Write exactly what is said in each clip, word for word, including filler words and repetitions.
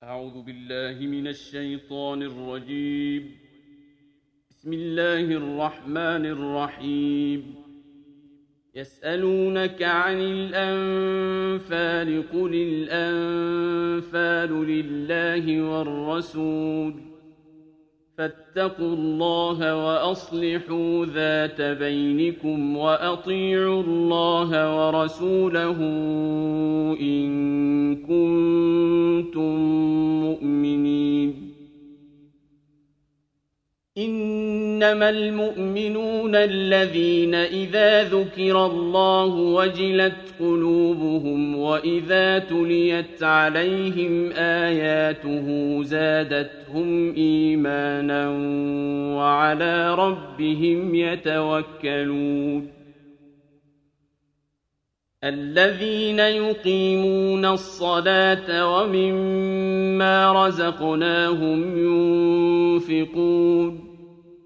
أعوذ بالله من الشيطان الرجيم. بسم الله الرحمن الرحيم. يسألونك عن الأنفال قل الأنفال لله والرسول فاتقوا الله وأصلحوا ذات بينكم وأطيعوا الله ورسوله إن كنتم مؤمنين. إنما المؤمنون الذين إذا ذكر الله وجلت قلوبهم وإذا تليت عليهم آياته زادتهم إيمانا وعلى ربهم يتوكلون. الذين يقيمون الصلاة ومما رزقناهم ينفقون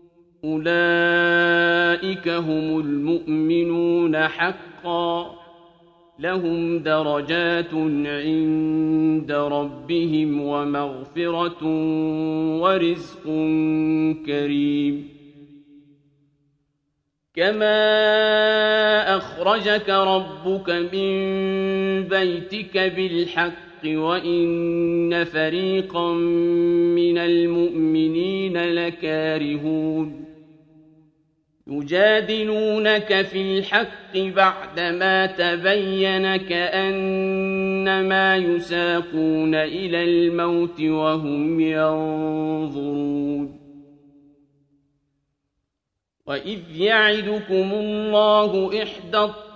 أولئك هم المؤمنون حقا لهم درجات عند ربهم ومغفرة ورزق كريم. كما أخرجك ربك من بيتك بالحق وإن فريقا من المؤمنين لكارهون. يجادلونك في الحق بعدما تبين كأنما يساقون إلى الموت وهم ينظرون. وإذ يعدكم الله إحدى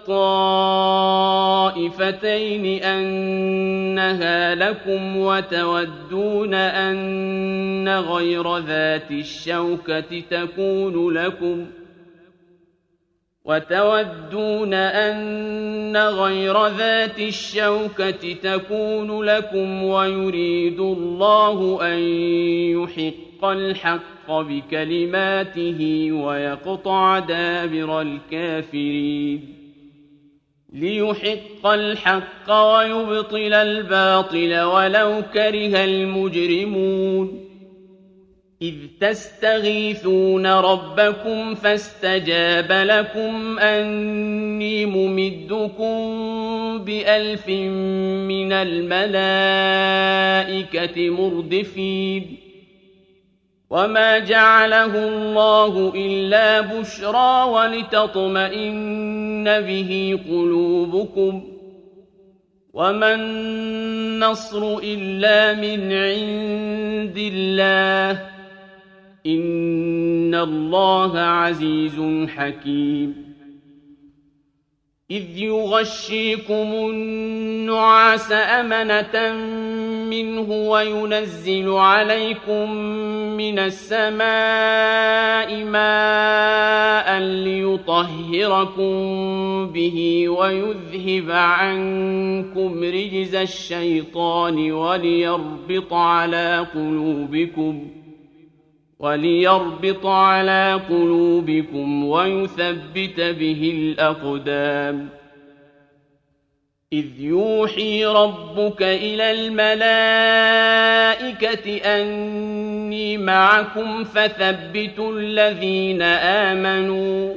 الطائفتين أنها لكم وتودون أن غير ذات الشوكة تكون لكم وتودون أن غير ذات الشوكة تكون لكم ويريد الله أن يحق الحق بكلماته ويقطع دابر الكافرين. ليحق الحق ويبطل الباطل ولو كره المجرمون. إذ تستغيثون ربكم فاستجاب لكم أني ممدكم بألف من الملائكة مردفين. وما جعله الله إلا بشرى ولتطمئن به قلوبكم وما النصر إلا من عند الله إن الله عزيز حكيم. إذ يغشيكم النعاس أمنة منه وينزل عليكم من السماء ماء ليطهركم به ويذهب عنكم رجز الشيطان وليربط على قلوبكم وليربط على قلوبكم ويثبت به الأقدام. إذ يوحي ربك إلى الملائكة أني معكم فثبتوا الذين آمنوا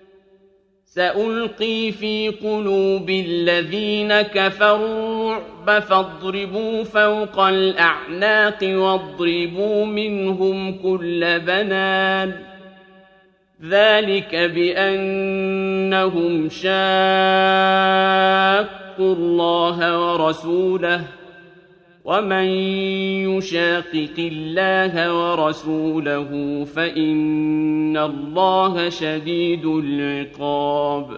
سألقي في قلوب الذين كفروا الرعب فاضربوا فوق الأعناق واضربوا منهم كل بنان. ذلك بأنهم شاقوا الله ورسوله ومن يشاقق الله ورسوله فإن الله شديد العقاب.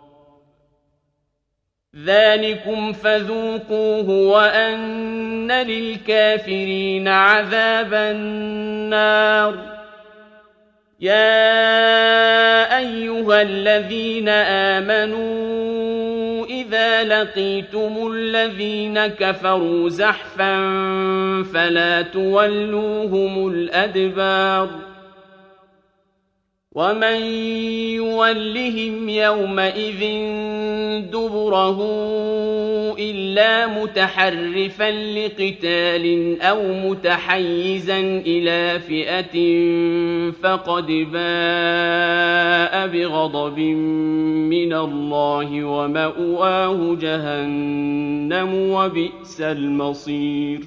ذلكم فذوقوه وأن للكافرين عذاب النار. يا أيها الذين آمنوا إذا لقيتم الذين كفروا زحفا فلا تولوهم الأدبار. ومن يولهم يومئذ دبره إلا متحرفا لقتال أو متحيزا إلى فئة فقد باء بغضب من الله ومأواه جهنم وبئس المصير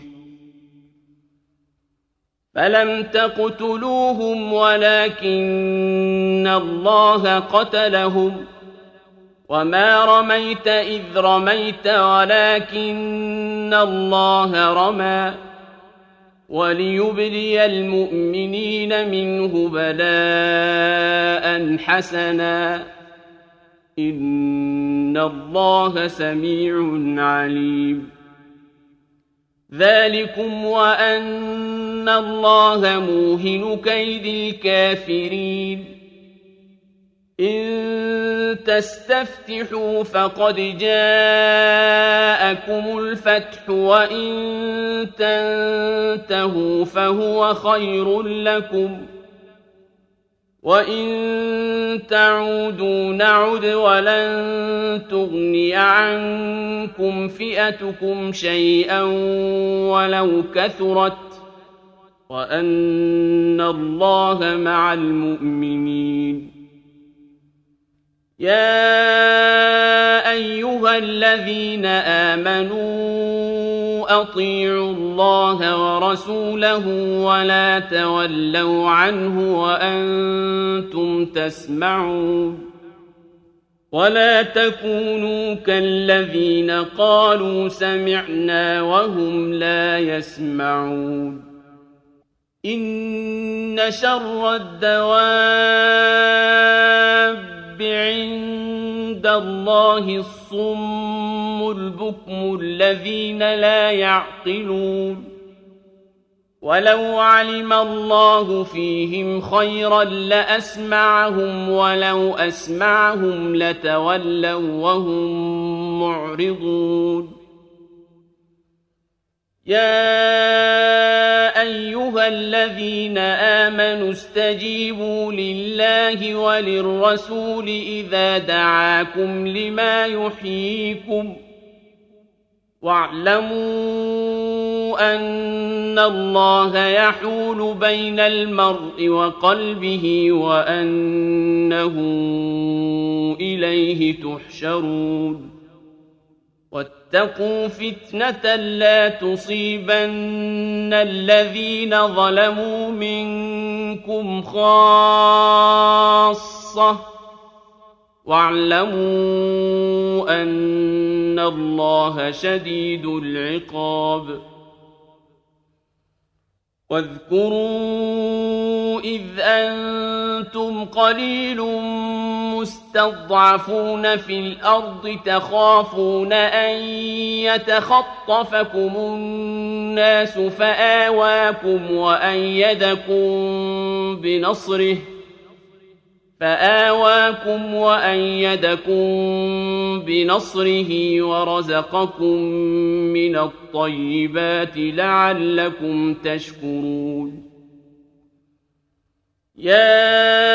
فلم تقتلوهم ولكن الله قتلهم وما رميت إذ رميت ولكن الله رمى وليبلي المؤمنين منه بلاء حسنا إن الله سميع عليم ذلكم وأن الله موهن كيد الكافرين إن تستفتحوا فقد جاءكم الفتح وإن تنتهوا فهو خير لكم وإن تعودوا نعد ولن تغني عنكم فئتكم شيئا ولو كثرت وأن الله مع المؤمنين يا أيها الذين آمنوا أطيعوا الله ورسوله ولا تولوا عنه وأنتم تسمعون ولا تكونوا كالذين قالوا سمعنا وهم لا يسمعون إن شر الدواب عند الله الصم البكم الذين لا يعقلون ولو علم الله فيهم خيرا لأسمعهم ولو أسمعهم لتولوا وهم معرضون يا أيها الذين آمنوا استجيبوا لله وللرسول إذا دعاكم لما يحييكم واعلموا أن الله يحول بين المرء وقلبه وأنه إليه تحشرون واتقوا فتنة لا تصيبن الذين ظلموا منكم خاصة واعلموا أن الله شديد العقاب واذكروا إذ أنتم قليل مستضعفون في الأرض تخافون أن يتخطفكم الناس فآواكم وأيدكم بنصره فآواكم وأيدكم بنصره ورزقكم من الطيبات لعلكم تشكرون يا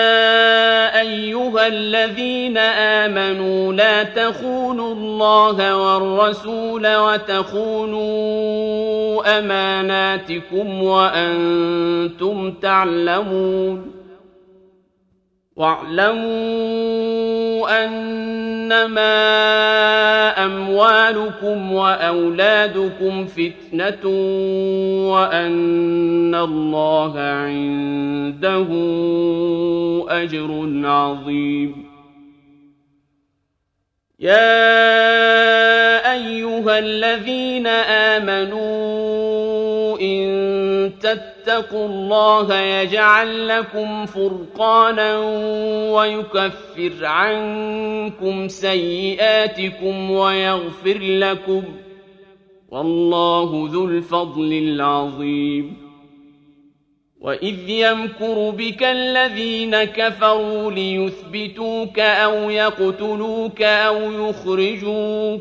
أيها الذين آمنوا لا تخونوا الله والرسول وتخونوا أماناتكم وأنتم تعلمون واعلموا أنما أموالكم وأولادكم فتنة وأن الله عنده أجر عظيم يا أيها الذين آمنوا إن تتقوا الله يجعل لكم فرقانا ويكفر عنكم سيئاتكم ويغفر لكم والله ذو الفضل العظيم وإذ يمكر بك الذين كفروا ليثبتوك أو يقتلوك أو يخرجوك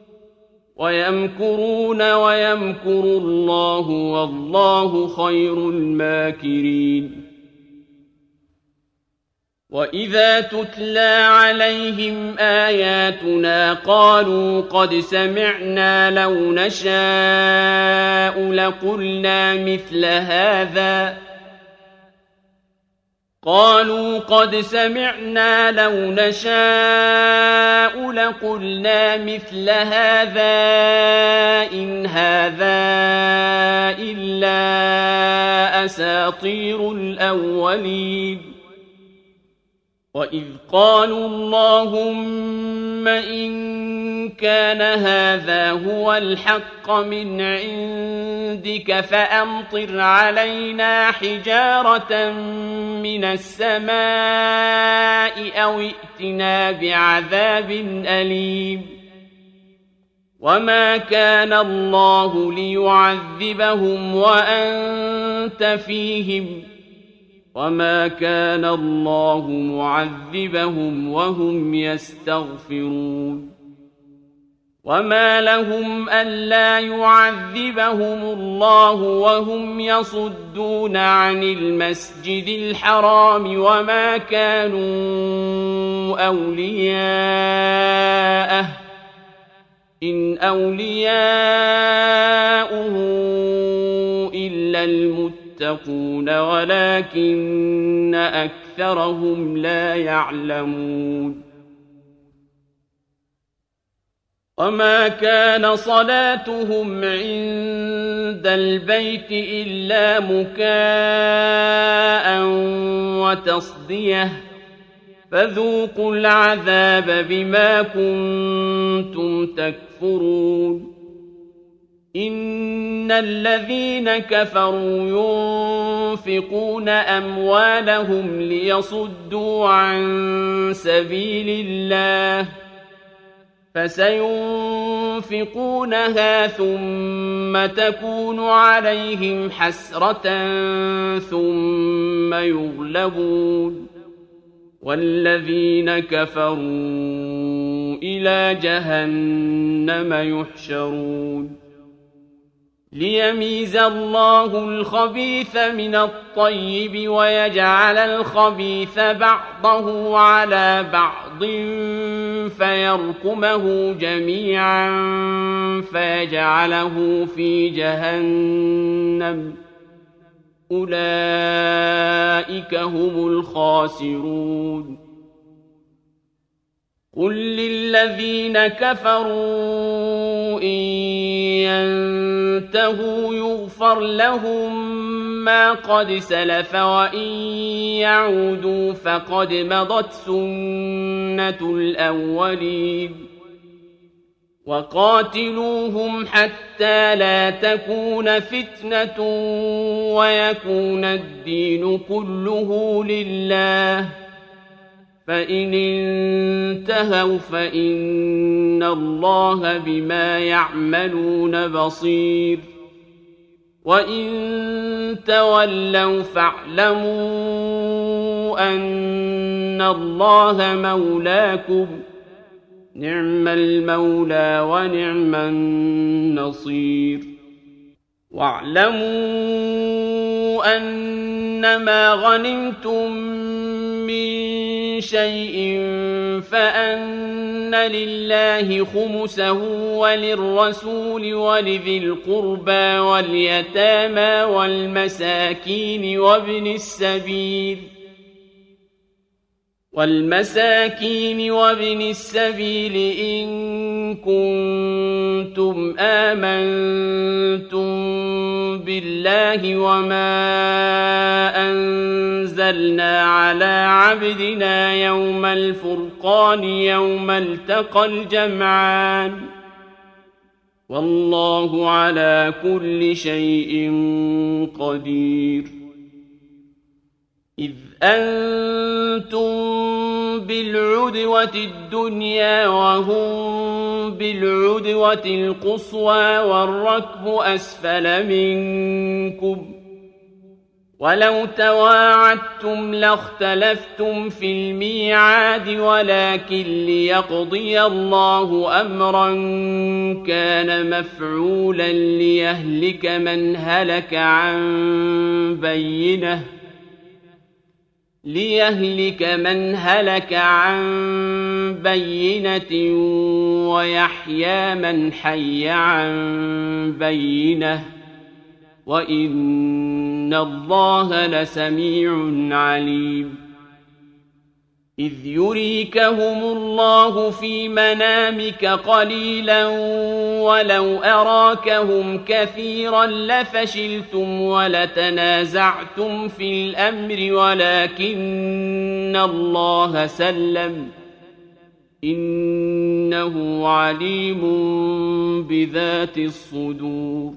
ويمكرون ويمكر الله والله خير الماكرين وإذا تتلى عليهم آياتنا قالوا قد سمعنا لو نشاء لقلنا مثل هذا قالوا قد سمعنا لو نشاء لقلنا مثل هذا إن هذا إلا أساطير الأولين وإذ قالوا اللهم إن كان هذا هو الحق من عندك فأمطر علينا حجارة من السماء أو ائتنا بعذاب أليم وما كان الله ليعذبهم وأنت فيهم وما كان الله معذبهم وهم يستغفرون وما لهم ألا يعذبهم الله وهم يصدون عن المسجد الحرام وما كانوا أولياءه إن أولياؤه إلا المتقون يتقون ولكن أكثرهم لا يعلمون وما كان صلاتهم عند البيت إلا مكاء وتصدية فذوقوا العذاب بما كنتم تكفرون إن الذين كفروا ينفقون أموالهم ليصدوا عن سبيل الله فسينفقونها ثم تكون عليهم حسرة ثم يغلبون والذين كفروا إلى جهنم يحشرون ليميز الله الخبيث من الطيب ويجعل الخبيث بعضه على بعض فيركمه جميعا فيجعله في جهنم أولئك هم الخاسرون قل للذين كفروا إن ينتهوا يغفر لهم ما قد سلف وإن يعودوا فقد مضت سنة الأولين وقاتلوهم حتى لا تكون فتنة ويكون الدين كله لله فإن انتهوا فإن الله بما يعملون بصير وإن تولوا فاعلموا أن الله مولاكم نعم المولى ونعم النصير واعلموا أنما غنمتم من شيء فأن لله خمسه وللرسول ولذي القربى واليتامى والمساكين وابن السبيل والمساكين وابن السبيل إن كنتم آمنتم بالله وما أنزلنا على عبدنا يوم الفرقان يوم التقى الجمعان والله على كل شيء قدير إذ أنتم بالعدوة الدنيا وهم بالعدوة القصوى والركب أسفل منكم ولو تواعدتم لاختلفتم في الميعاد ولكن ليقضي الله أمرا كان مفعولا ليهلك من هلك عن بينه ليهلك من هلك عن بينة ويحيى من حي عن بينة وإن الله لسميع عليم إذ يريكهم الله في منامك قليلا ولو أراكهم كثيرا لفشلتم ولتنازعتم في الأمر ولكن الله سلم إنه عليم بذات الصدور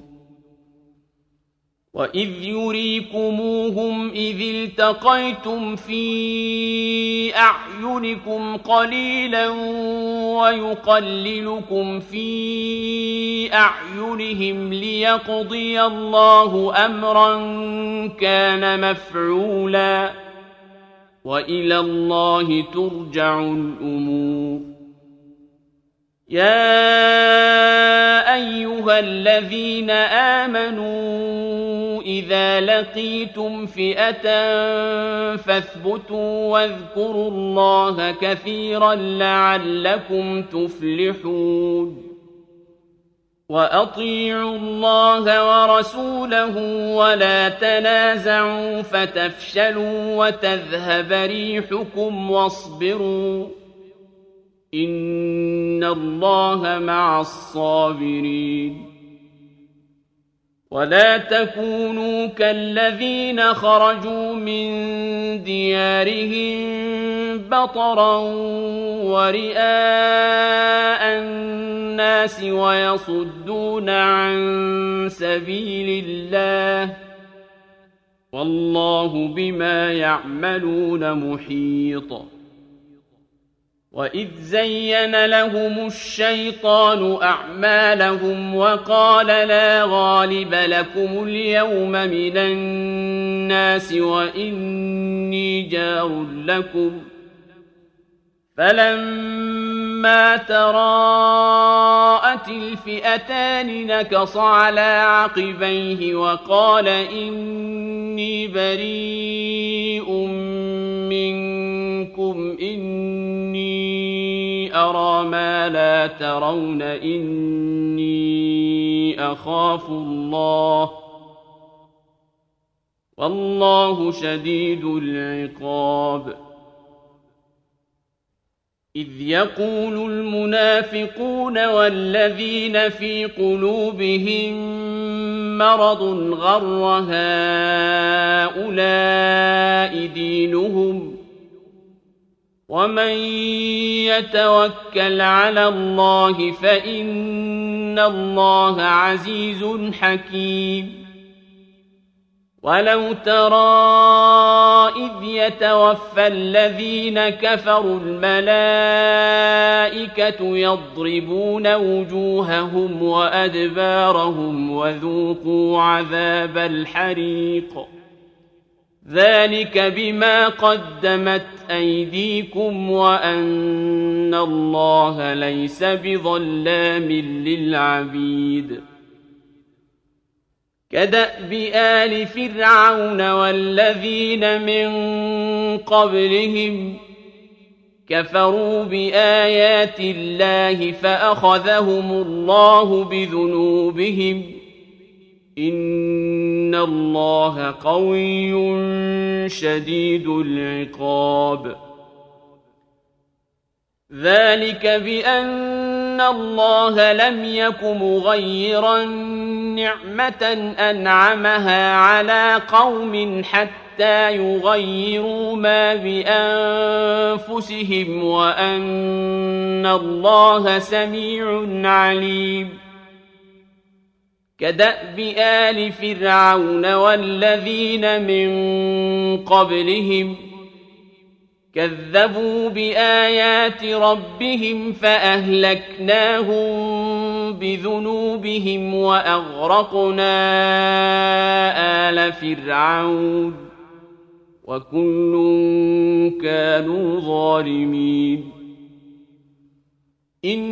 وإذ يريكموهم إذ التقيتم في أعينكم قليلا ويقللكم في أعينهم ليقضي الله أمرا كان مفعولا وإلى الله ترجع الأمور يا أيها الذين آمنوا إذا لقيتم فئة فاثبتوا واذكروا الله كثيرا لعلكم تفلحون وأطيعوا الله ورسوله ولا تنازعوا فتفشلوا وتذهب ريحكم واصبروا إن الله مع الصابرين ولا تكونوا كالذين خرجوا من ديارهم بطرا ورئاء الناس ويصدون عن سبيل الله والله بما يعملون محيط وإذ زين لهم الشيطان أعمالهم وقال لا غالب لكم اليوم من الناس وإني جار لكم فلما تراءت الفئتان نكص على عقبيه وقال إني بريء منكم إني أرى ما لا ترون إني أخاف الله والله شديد العقاب إذ يقول المنافقون والذين في قلوبهم مرض غر هؤلاء دينهم ومن يتوكل على الله فإن الله عزيز حكيم ولو ترى إذ يتوفى الذين كفروا الملائكة يضربون وجوههم وأدبارهم وذوقوا عذاب الحريق ذلك بما قدمت أيديكم وأن الله ليس بظلام للعبيد كدأب آل فرعون والذين من قبلهم كفروا بآيات الله فأخذهم الله بذنوبهم إن الله قوي شديد العقاب ذلك بأن الله لم يك مغيرا نعمة أنعمها على قوم حتى يغيروا ما بأنفسهم وأن الله سميع عليم كدأب آل فرعون والذين من قبلهم كذبوا بآيات ربهم فأهلكناهم بذنوبهم وأغرقنا آل فرعون وكل كانوا ظالمين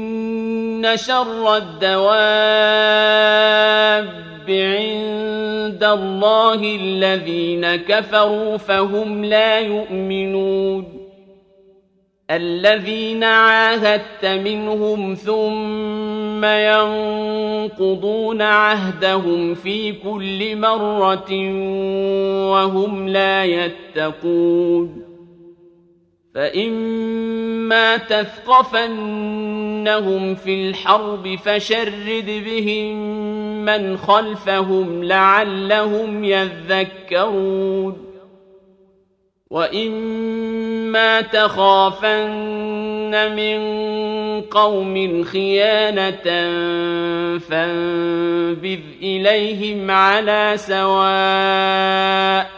إن شر الدواب عند عند الله الذين كفروا فهم لا يؤمنون الذين عاهدت منهم ثم ينقضون عهدهم في كل مرة وهم لا يتقون فإما تثقفنهم في الحرب فشرد بهم من خلفهم لعلهم يذكرون وإما تخافن من قوم خيانة فانبذ إليهم على سواء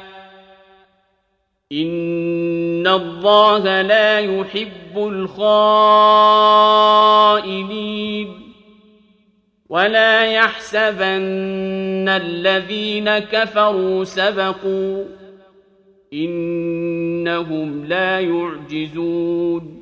إن الله لا يحب الخائنين ولا يحسبن الذين كفروا سبقوا إنهم لا يعجزون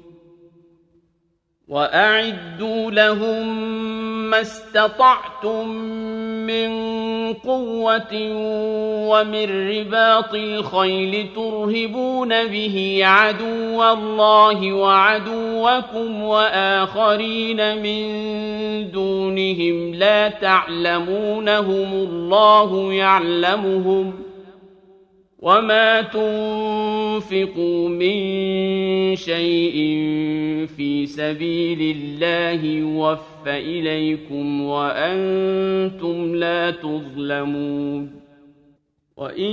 وأعدوا لهم ما استطعتم من قوة ومن رباط الخيل ترهبون به عدو الله وعدوكم وآخرين من دونهم لا تعلمونهم الله يعلمهم وما تنفقوا من شيء في سبيل الله يوفى إليكم وأنتم لا تظلمون وإن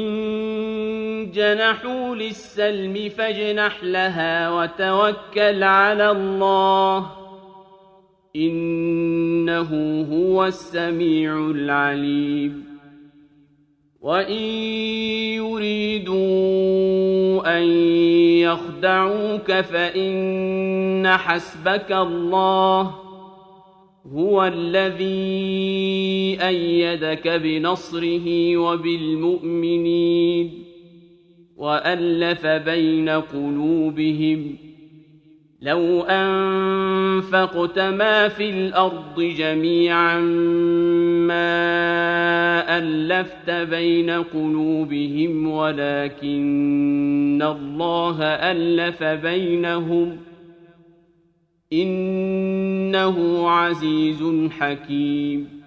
جنحوا للسلم فاجنح لها وتوكل على الله إنه هو السميع العليم وإن يريدوا أن يخدعوك فإن حسبك الله هو الذي أيدك بنصره وبالمؤمنين وألف بين قلوبهم لو أنفقت ما في الأرض جميعا ما ألفت بين قلوبهم ولكن الله ألف بينهم إنه عزيز حكيم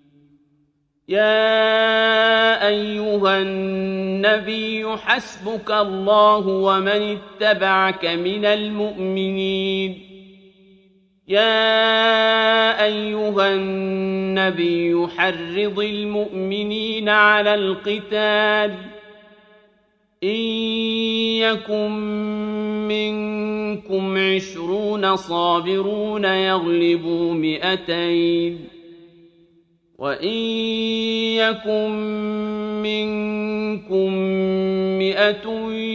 يا أيها النبي حسبك الله ومن اتبعك من المؤمنين يا أيها النبي حرض المؤمنين على القتال إن يكن منكم عشرون صابرون يغلبوا مئتين وإن يكن منكم مئة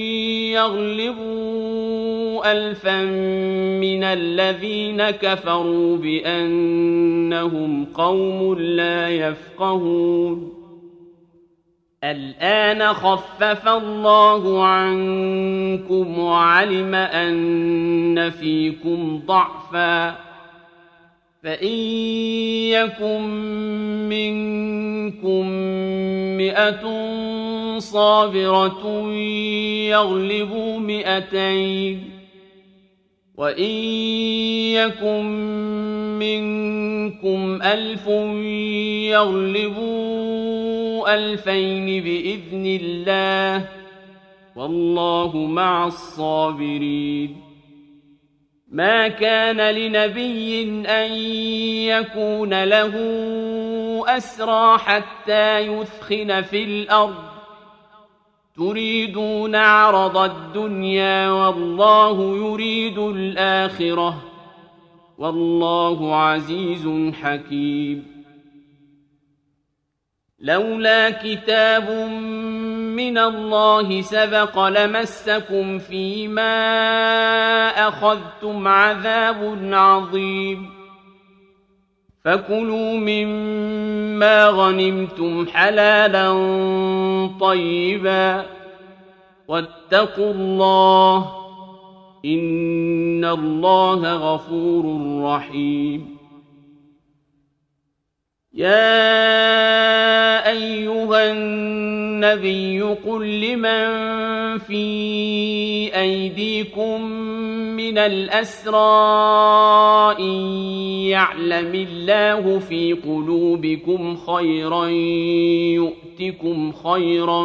يغلبوا ألفا من الذين كفروا بأنهم قوم لا يفقهون الآن خفف الله عنكم وعلم أن فيكم ضعفا فإن يكن منكم مئة صابرة يغلبوا مئتين وإن يكن منكم ألف يغلبوا ألفين بإذن الله والله مع الصابرين ما كان لنبي أن يكون له أسرى حتى يثخن في الأرض تريدون عرض الدنيا والله يريد الآخرة والله عزيز حكيم لولا كتاب من الله سبق لمسكم فيما أخذتم عذاب عظيم فكلوا مما غنمتم حلالا طيبا واتقوا الله إن الله غفور رحيم يا أيها النبي قل لمن في أيديكم من الأسرى إن يعلم الله في قلوبكم خيرا يؤتكم خيرا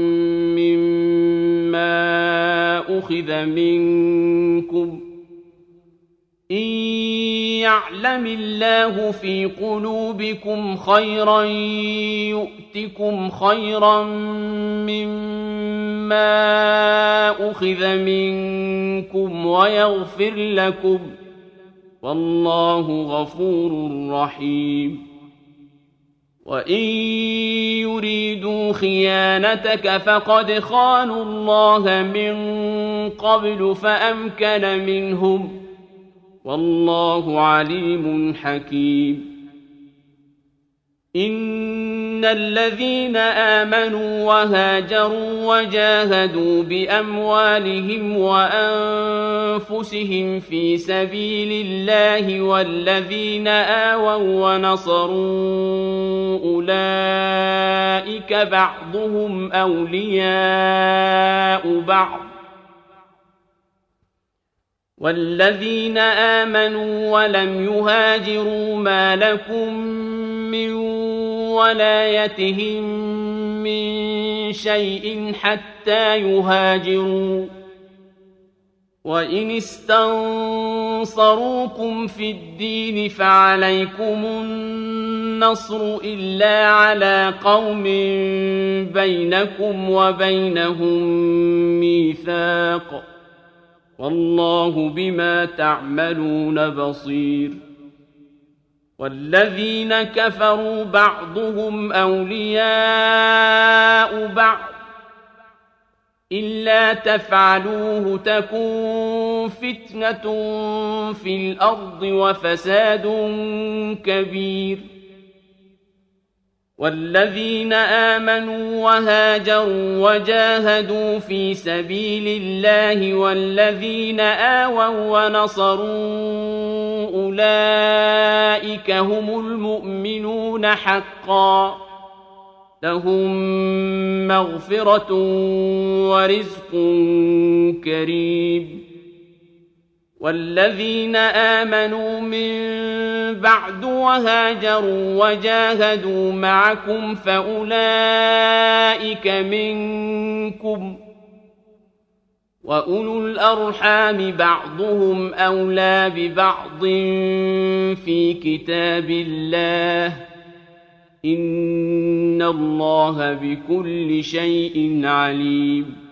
مما أخذ منكم إن يعلم الله في قلوبكم خيرا يؤتكم خيرا مما أخذ منكم ويغفر لكم والله غفور رحيم وإن يريدوا خيانتك فقد خانوا الله من قبل فأمكن منهم والله عليم حكيم إن الذين آمنوا وهاجروا وجاهدوا بأموالهم وأنفسهم في سبيل الله والذين آووا ونصروا أولئك بعضهم أولياء بعض والذين آمنوا ولم يهاجروا ما لكم من ولايتهم من شيء حتى يهاجروا وإن استنصروكم في الدين فعليكم النصر إلا على قوم بينكم وبينهم ميثاق والله بما تعملون بصير والذين كفروا بعضهم أولياء بعض إلا تفعلوه تكن فتنة في الأرض وفساد كبير والذين آمنوا وهاجروا وجاهدوا في سبيل الله والذين آووا ونصروا أولئك هم المؤمنون حقا لهم مغفرة ورزق كريم والذين آمنوا من بعد وهاجروا وجاهدوا معكم فأولئك منكم وأولو الأرحام بعضهم أولى ببعض في كتاب الله إن الله بكل شيء عليم